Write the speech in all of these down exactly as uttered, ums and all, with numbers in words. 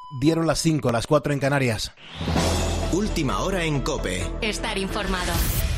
Dieron las cinco, las cuatro en Canarias. Última hora en COPE. Estar informado.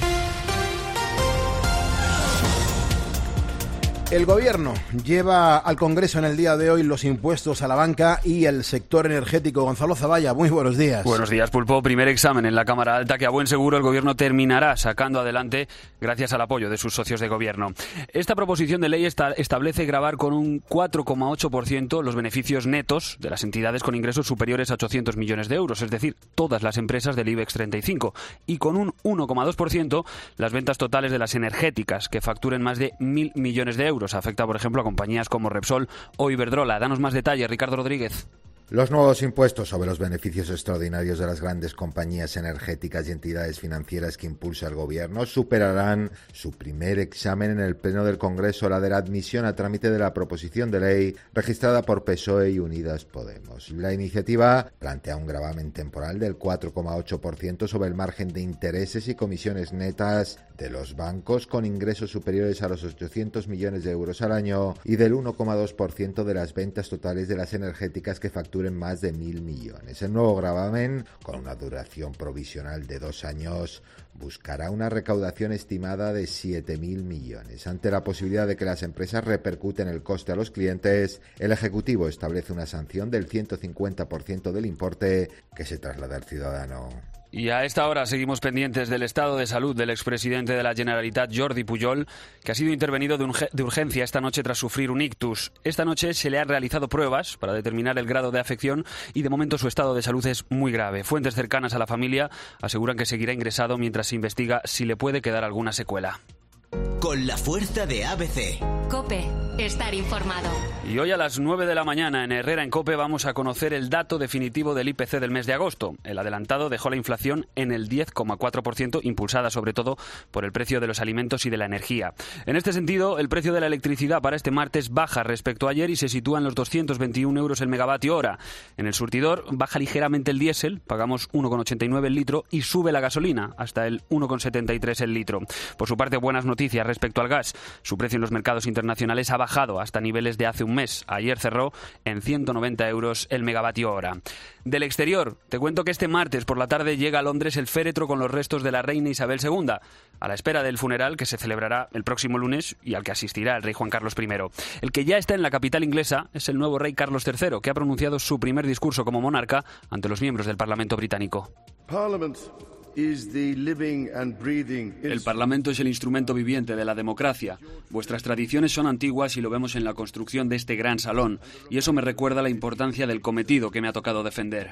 El Gobierno lleva al Congreso en el día de hoy los impuestos a la banca y el sector energético. Gonzalo Zavalla, muy buenos días. Buenos días, Pulpo. Primer examen en la Cámara Alta que a buen seguro el Gobierno terminará sacando adelante gracias al apoyo de sus socios de Gobierno. Esta proposición de ley esta, establece gravar con un cuatro coma ocho por ciento los beneficios netos de las entidades con ingresos superiores a ochocientos millones de euros, es decir, todas las empresas del IBEX treinta y cinco, y con un uno coma dos por ciento las ventas totales de las energéticas que facturen más de mil millones de euros. Afecta, por ejemplo, a compañías como Repsol o Iberdrola. Danos más detalles, Ricardo Rodríguez. Los nuevos impuestos sobre los beneficios extraordinarios de las grandes compañías energéticas y entidades financieras que impulsa el Gobierno superarán su primer examen en el Pleno del Congreso, la de la admisión a trámite de la proposición de ley registrada por P S O E y Unidas Podemos. La iniciativa plantea un gravamen temporal del cuatro coma ocho por ciento sobre el margen de intereses y comisiones netas de los bancos con ingresos superiores a los ochocientos millones de euros al año y del uno coma dos por ciento de las ventas totales de las energéticas que facturan en más de mil millones. El nuevo gravamen, con una duración provisional de dos años, buscará una recaudación estimada de siete mil millones. Ante la posibilidad de que las empresas repercuten el coste a los clientes, el Ejecutivo establece una sanción del ciento cincuenta por ciento del importe que se traslada al ciudadano. Y a esta hora seguimos pendientes del estado de salud del expresidente de la Generalitat, Jordi Pujol, que ha sido intervenido de, urge- de urgencia esta noche tras sufrir un ictus. Esta noche se le han realizado pruebas para determinar el grado de afección y de momento su estado de salud es muy grave. Fuentes cercanas a la familia aseguran que seguirá ingresado mientras se investiga si le puede quedar alguna secuela. Con la fuerza de A B C. COPE. Estar informado. Y hoy a las nueve de la mañana en Herrera en COPE vamos a conocer el dato definitivo del I P C del mes de agosto. El adelantado dejó la inflación en el diez coma cuatro por ciento, impulsada sobre todo por el precio de los alimentos y de la energía. En este sentido, el precio de la electricidad para este martes baja respecto a ayer y se sitúa en los doscientos veintiún euros el megavatio hora. En el surtidor baja ligeramente el diésel, pagamos uno coma ochenta y nueve el litro, y sube la gasolina hasta el uno coma setenta y tres el litro. Por su parte, buenas noticias respecto al gas. Su precio en los mercados internacionales ha bajado hasta niveles de hace un mes. Ayer cerró en ciento noventa euros el megavatio hora. Del exterior, te cuento que este martes por la tarde llega a Londres el féretro con los restos de la reina Isabel segunda, a la espera del funeral que se celebrará el próximo lunes y al que asistirá el rey Juan Carlos primero. El que ya está en la capital inglesa es el nuevo rey Carlos tercero, que ha pronunciado su primer discurso como monarca ante los miembros del Parlamento británico. Parliament. El Parlamento es el instrumento viviente de la democracia. Vuestras tradiciones son antiguas y lo vemos en la construcción de este gran salón. Y eso me recuerda la importancia del cometido que me ha tocado defender.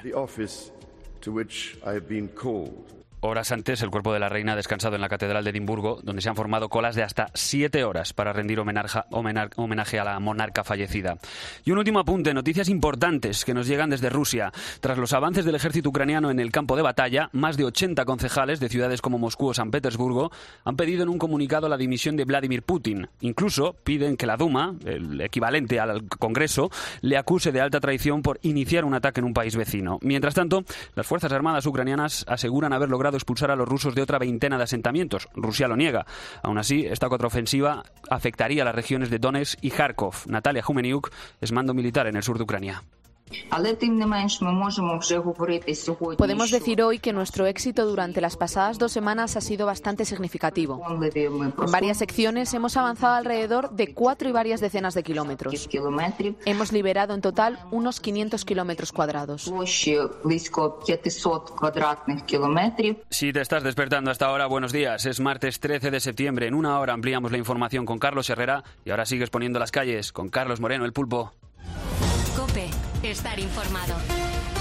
Horas antes, el cuerpo de la reina ha descansado en la Catedral de Edimburgo, donde se han formado colas de hasta siete horas para rendir homenaje, homenaje a la monarca fallecida. Y un último apunte, noticias importantes que nos llegan desde Rusia. Tras los avances del ejército ucraniano en el campo de batalla, más de ochenta concejales de ciudades como Moscú o San Petersburgo han pedido en un comunicado la dimisión de Vladimir Putin. Incluso piden que la Duma, el equivalente al Congreso, le acuse de alta traición por iniciar un ataque en un país vecino. Mientras tanto, las Fuerzas Armadas ucranianas aseguran haber logrado expulsar a los rusos de otra veintena de asentamientos. Rusia lo niega. Aún así, esta contraofensiva afectaría a las regiones de Donetsk y Kharkov. Natalia Humeniuk es mando militar en el sur de Ucrania. Podemos decir hoy que nuestro éxito durante las pasadas dos semanas ha sido bastante significativo. En varias secciones hemos avanzado alrededor de cuatro y varias decenas de kilómetros. Hemos liberado en total unos quinientos kilómetros cuadrados. Si te estás despertando hasta ahora, buenos días. Es martes trece de septiembre. En una hora ampliamos la información con Carlos Herrera y ahora sigues poniendo las calles con Carlos Moreno, el Pulpo. COPE. Estar informado.